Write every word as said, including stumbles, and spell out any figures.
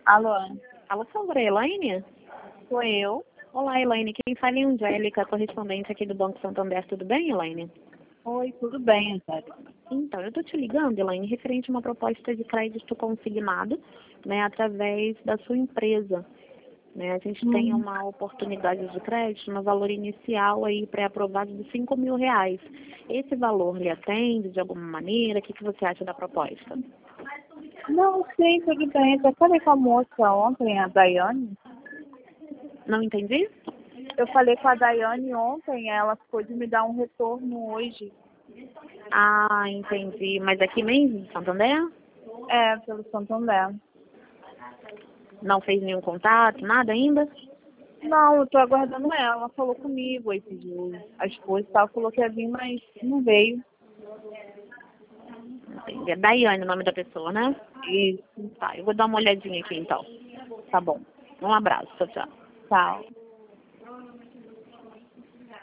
Alô, Alô, senhora Elaine? sou eu. Olá, Elaine. Quem fala é Angélica, correspondente aqui do Banco Santander. Tudo bem, Elaine? Oi, tudo bem, Angélica? Então, eu tô te ligando, Elaine, referente a uma proposta de crédito consignado, né, através da sua empresa. Né, a gente tem Hum. uma oportunidade de crédito no valor inicial aí pré-aprovado de cinco mil reais. Esse valor lhe atende de alguma maneira? O que, que você acha da proposta? Não, sim, tudo bem. Eu falei com a moça ontem, a Daiane. Não entendi? Eu falei com a Daiane ontem, ela ficou de me dar um retorno hoje. Ah, entendi. Mas aqui mesmo, em Santander? É, pelo Santander. Não fez nenhum contato, nada ainda? Não, eu tô aguardando ela. Ela falou comigo, aí pediu as coisas e tal, falou que ia vir, mas não veio. Entendi. É Daiane o nome da pessoa, né? E Tá, eu vou dar uma olhadinha aqui então. tá bom. Um abraço, tchau, tchau. Tchau.